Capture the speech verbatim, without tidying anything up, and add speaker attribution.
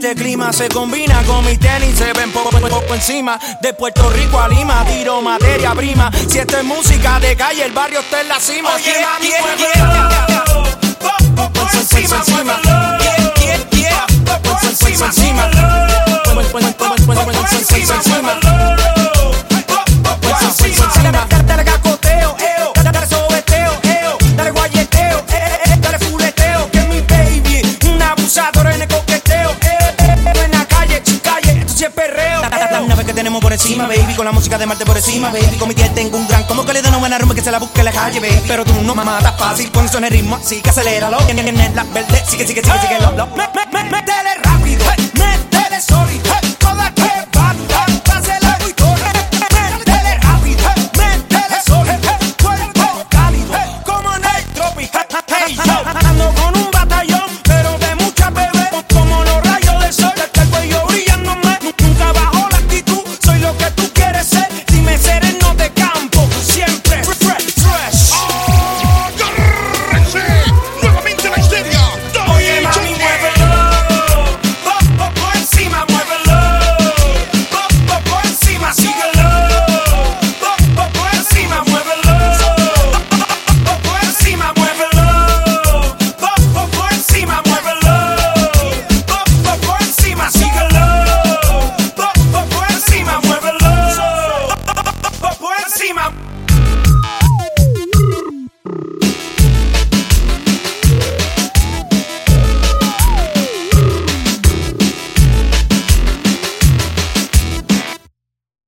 Speaker 1: Este clima se combina con mis tenis, se ven poco, poco, poco encima. De Puerto Rico a Lima, tiro materia prima. Si esto es música de calle, el barrio está en la cima.
Speaker 2: Oye,
Speaker 1: Yeah,
Speaker 2: mami,
Speaker 1: yeah,
Speaker 2: muévelo.
Speaker 1: yeah.
Speaker 2: Por encima,
Speaker 1: encima.
Speaker 2: muévelo.
Speaker 1: Yeah, yeah, yeah.
Speaker 2: Por encima,
Speaker 1: encima.
Speaker 2: encima.
Speaker 1: Dale cacoteo, eo. Dale sobeteo, eo. Dale guayeteo, eh, eh. Dale fuleteo, que es mi baby. Un abusador en el coqueteo, eh, eh. En la calle, calle, esto sí es perreo. La nave que tenemos por encima, baby. Con la música de Marte por encima, baby. Con mi tía tengo un gran como que le da una buena rumba que se la busque en la calle, baby. Pero tú no me matas fácil con son el ritmo, así que aceléralo. En la verde, sigue, sigue, sigue, sigue, lo, lo. Métele rápido.